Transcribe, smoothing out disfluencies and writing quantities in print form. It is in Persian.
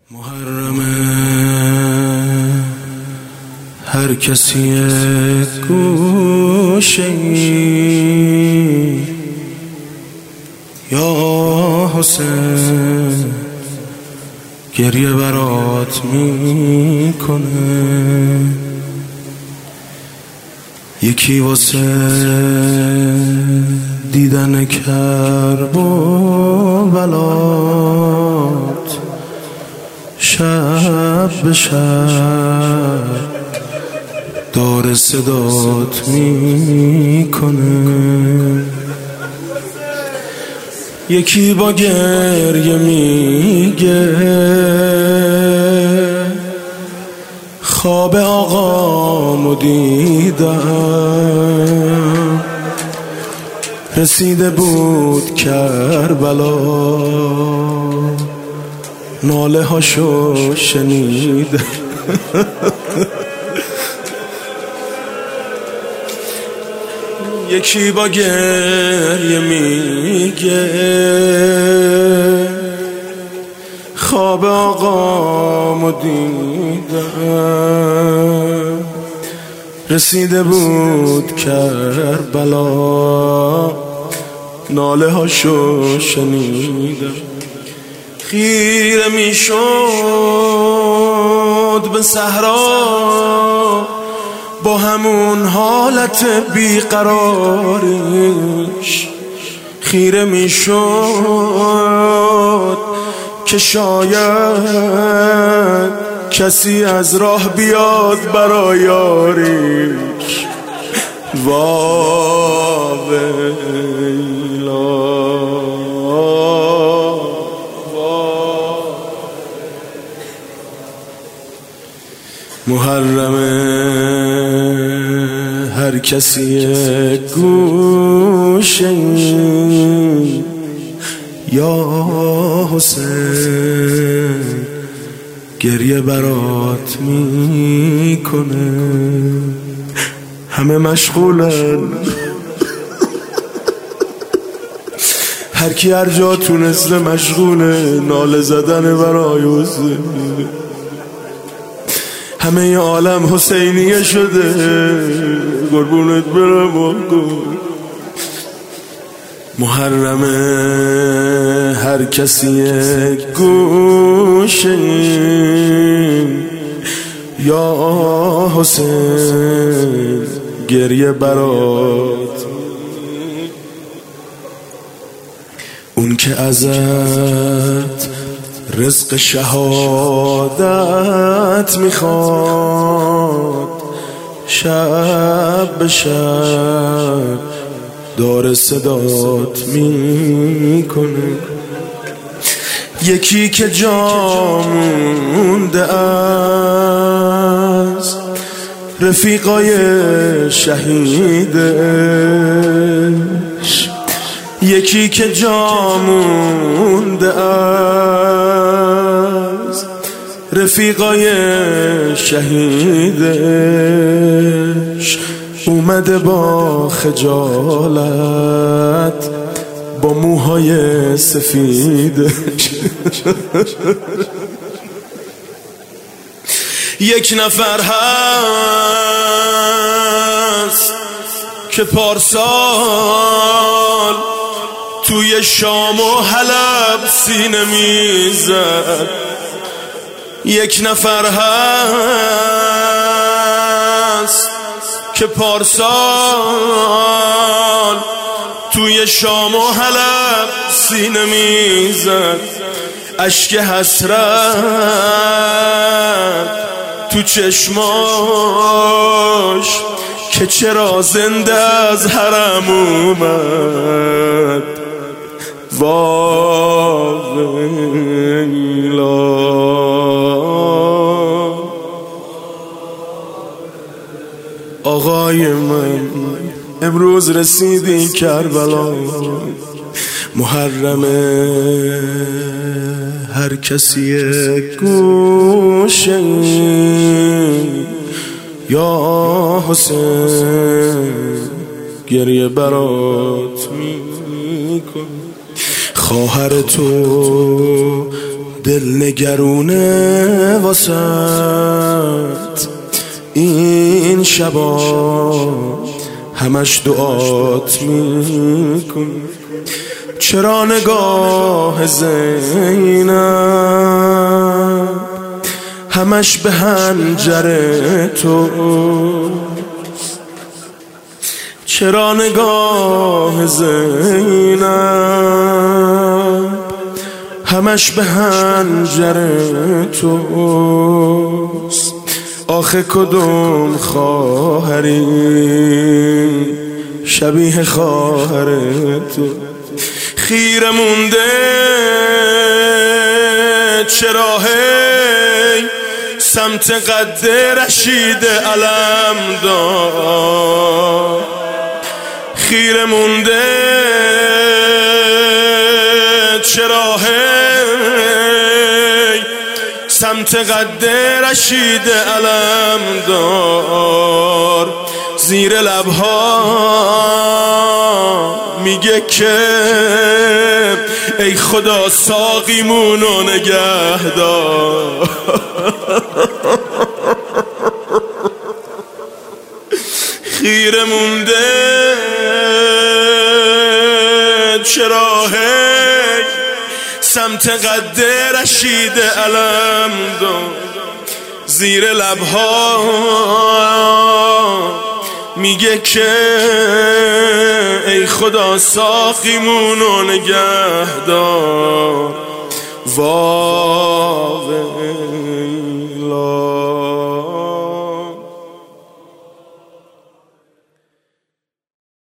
محرمه هر کسی گوشه‌ای یا حسین گریه برات میکنه. یکی واسه دیدن کرب و بلات شب به شب داره صدات میکنه. یکی با گریه میگه خواب آقامو دیدم، رسیده بود کربلا، ناله هاشو شنیدم. یکی با گریه میگه خواب آقامو دیدم، رسیده بود کربلا، ناله هاشو شنیدم. خیره میشد به صحرا با همون حالت بیقراریش، خیره میشد که شاید کسی از راه بیاد برای یاریش. محرمه هر کسی گوشه‌ای یا حسین گریه برات میکنه. همه مشغولن، هر کی هر جا تونسته مشغوله ناله زدن برای حسین. همه ی عالم حسینیه شده، قربونت برم آقا. محرمه هر کسی گوشه‌ای یا حسین گریه برات، اون که ازت رزق شهادت میخواد، شب به شب داره صدات میکنه. یکی که جا مونده از رفیقای شهیدش، یکی که جا مونده از رفیقای شهیدش، اومده با خجالت با موهای سفیدش. یک نفر هست که پارسال توی شام و حلب سینه میزد. یک نفر هست که پارسال توی شام و حلب سینه میزد. اشک حسرت تو چشماش که چرا زنده از حرم اومد. آقای من امروز رسیدی کربلا. محرمه هر کسی گوشه‌ای یا حسین گریه برات میکن. خواهر تو دل نگرونه واسط این شبا همش دعات میکن. چرا نگاه زینب همش به حنجره تو؟ چرا نگاه زینب همش به حنجره توست؟ آخه کدوم خواهری شبیه خواهر تو؟ خیره مونده چرا هی سمت قد رشید علم دار؟ خیره مونده چرا هی سمت قد رشید علم دار؟ زیر لبها میگه که ای خدا ساقیمونو نگه دار. خیره مونده چرا هی سمت قد رشید علم دار؟ زیر لبها میگه که ای خدا ساقیمونو نگه دار. واویلا